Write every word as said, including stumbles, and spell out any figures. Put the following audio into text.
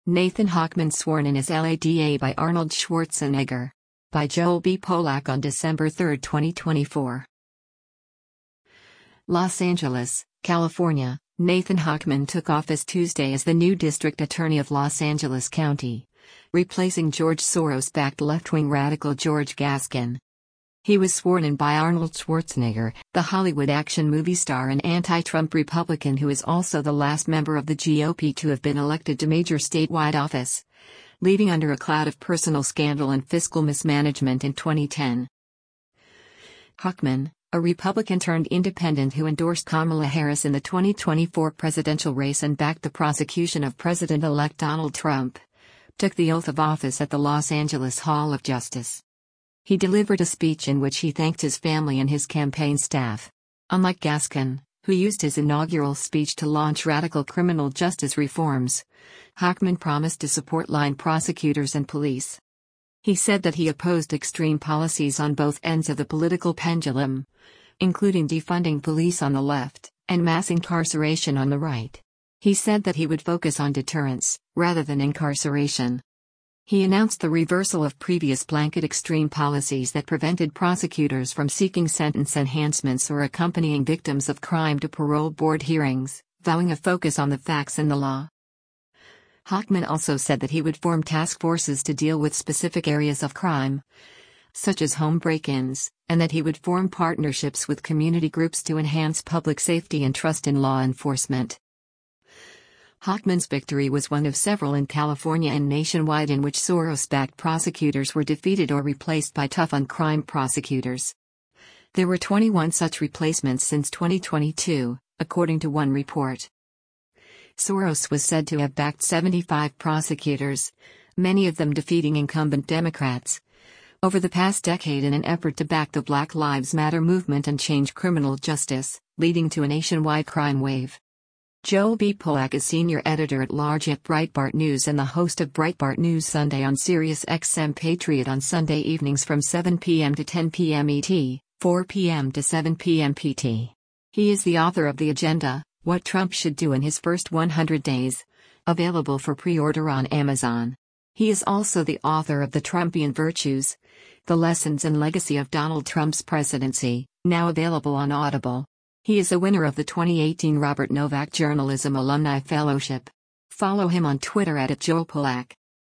Nathan Hochman sworn in as L A D A by Arnold Schwarzenegger. By Joel B. Polak on December third, twenty twenty-four. Los Angeles, California. Nathan Hochman took office Tuesday as the new District Attorney of Los Angeles County, replacing George Soros-backed left-wing radical George Gascon. He was sworn in by Arnold Schwarzenegger, the Hollywood action movie star and anti-Trump Republican who is also the last member of the G O P to have been elected to major statewide office, leaving under a cloud of personal scandal and fiscal mismanagement in twenty ten. Hochman, a Republican-turned-independent who endorsed Kamala Harris in the twenty twenty-four presidential race and backed the prosecution of President-elect Donald Trump, took the oath of office at the Los Angeles Hall of Justice. He delivered a speech in which he thanked his family and his campaign staff. Unlike Gascon, who used his inaugural speech to launch radical criminal justice reforms, Hochman promised to support line prosecutors and police. He said that he opposed extreme policies on both ends of the political pendulum, including defunding police on the left and mass incarceration on the right. He said that he would focus on deterrence, rather than incarceration. He announced the reversal of previous blanket extreme policies that prevented prosecutors from seeking sentence enhancements or accompanying victims of crime to parole board hearings, vowing a focus on the facts and the law. Hochman also said that he would form task forces to deal with specific areas of crime, such as home break-ins, and that he would form partnerships with community groups to enhance public safety and trust in law enforcement. Hochman's victory was one of several in California and nationwide in which Soros-backed prosecutors were defeated or replaced by tough-on-crime prosecutors. There were twenty-one such replacements since twenty twenty-two, according to one report. Soros was said to have backed seventy-five prosecutors, many of them defeating incumbent Democrats, over the past decade in an effort to back the Black Lives Matter movement and change criminal justice, leading to a nationwide crime wave. Joel B. Polak is senior editor-at-large at Breitbart News and the host of Breitbart News Sunday on Sirius X M Patriot on Sunday evenings from seven p m to ten p m E T, four p m to seven p m P T. He is the author of The Agenda: What Trump Should Do in His First one hundred days, available for pre-order on Amazon. He is also the author of The Trumpian Virtues: The Lessons and Legacy of Donald Trump's Presidency, now available on Audible. He is a winner of the twenty eighteen Robert Novak Journalism Alumni Fellowship. Follow him on Twitter at Joel Polak.